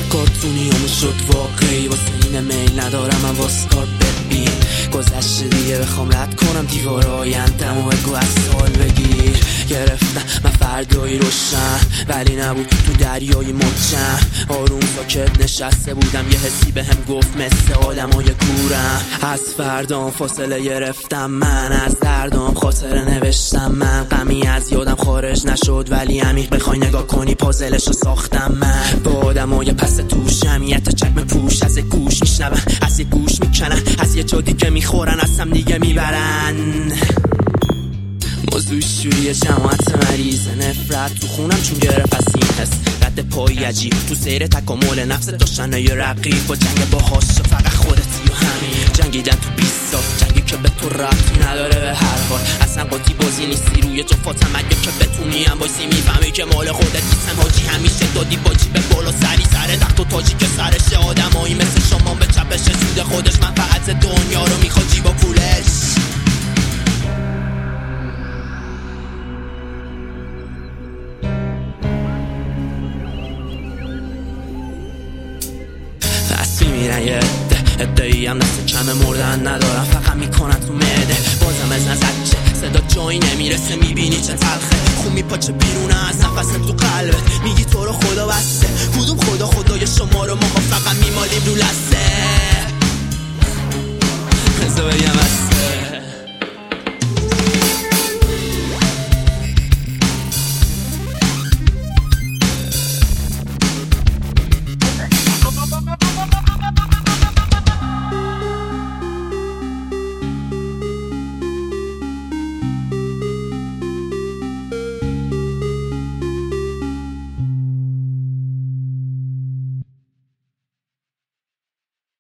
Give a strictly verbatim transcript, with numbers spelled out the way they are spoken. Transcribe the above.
کارتونیامو شد واقعی، واسه اینه میل ندارم من واسه کار ببین گذشته دیگه بخوام رد کنم دیوار آیندم و بگو از سال بگیر. گرفتم من فردایی روشن ولی نبود تو دریای مچم، آروم ساکت نشسته بودم یه حسی به هم گفت مثل آدمای کورم. از فردام فاصله گرفتم من، از دردام خاطره نوشتم من، غمی از یادم خارج نشد ولی عمیق بخوای نگاه کنی پازلشو ساختم من. با آدمای پس تو جمعیت چکم پوش از گوش میشنون، از یه گوش میکنن، از یه جا دیگه میخورن، از هم دیگه میبرن. موضوع شوری جماعت مریض نفرت تو خونم چون گرفت از این حس رد پای عجیب تو سیر تکامل نفس داشتن یه رقیب با جنگ باهاش فقط خودتی و همین جنگیدن تو بیست سال، جنگی که به تو ربطی نداره به هر حال، اصلا قاطی بازی نیستی روی جفاتم اگه که بتونی هم بایسی میفهمی که مال خودت نیستم حاجی. همیشه دادی با جیب بالا سری سر تخت و تاجی که سرشه، آدمایی مثل شما به چپش سود خودش منفعت دنیا رو میخواد جیب و پولش. میرن یه عده ادهی هم دست کم مردن ندارم، فقط میکنن تو معده بازم از نزد چه صدا جایی نمیرسه، میبینی چه تلخه خون میپاچه بیرونه از نفس تو قلبت، میگی تو رو خدا بسته کدوم خدا خدای شما رو ما فقط میمالیم رو لسته.